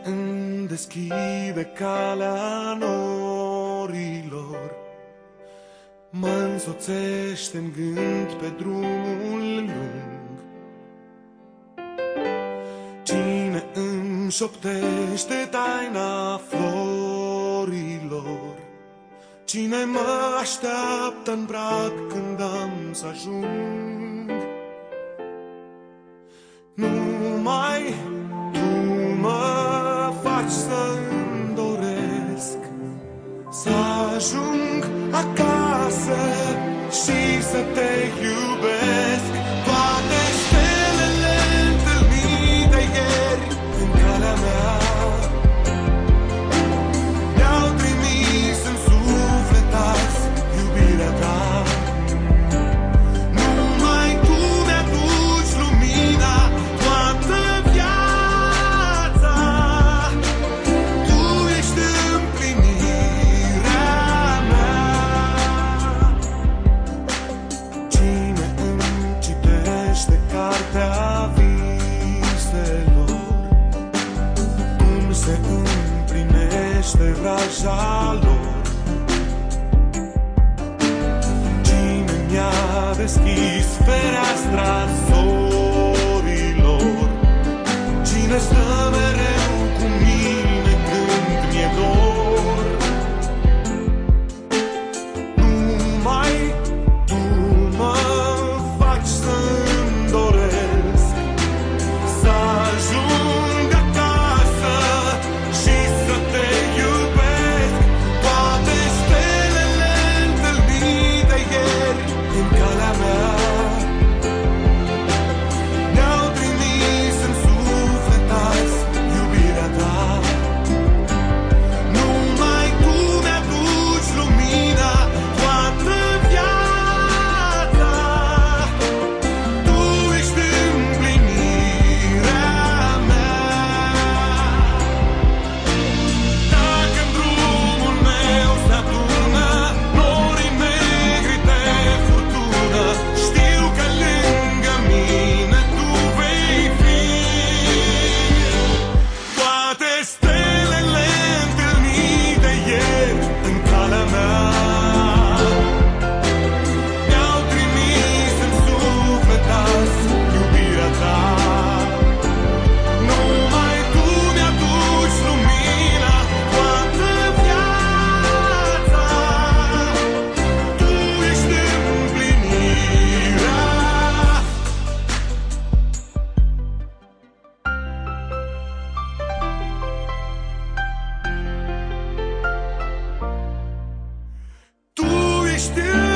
îmi deschide calea norilor, mă însoțește în gând pe drumul lung. Cine îmi șoptește taina florilor, cine mă așteaptă în brad când am să ajung. Numai tu mă faci să-mi doresc să ajung acasă și să te iubesc. Toate stelele întâlnite ieri în calea mea mi-au trimis în suflet azi iubirea ta. Numai tu mi-aduci lumina, toată viața. Tu ești împlinirea mea. Cine îmi citește cartea viselor, cum se împlinește vraja lor. Cine mi-a deschis fereastra zorilor, cine stă mereu cu mine când mi-e dor. Numai tu mă faci să-mi doresc să ajung acasă și să te iubesc. Toate stelele întâlnite ieri în calea mea mi-au trimis în suflet azi iubirea ta. Numai tu mi-aduci lumina, toată viața. Tu ești împlinirea mea. Dacă-n drumul meu se adună norii negri de furtună, știu că lângă mine tu vei fi. Toate stelele întâlnite ieri în calea mea mi-au trimis în suflet azi iubirea ta. Numai tu mi-aduci lumina, toată viața. Tu ești împlinirea. Tu ești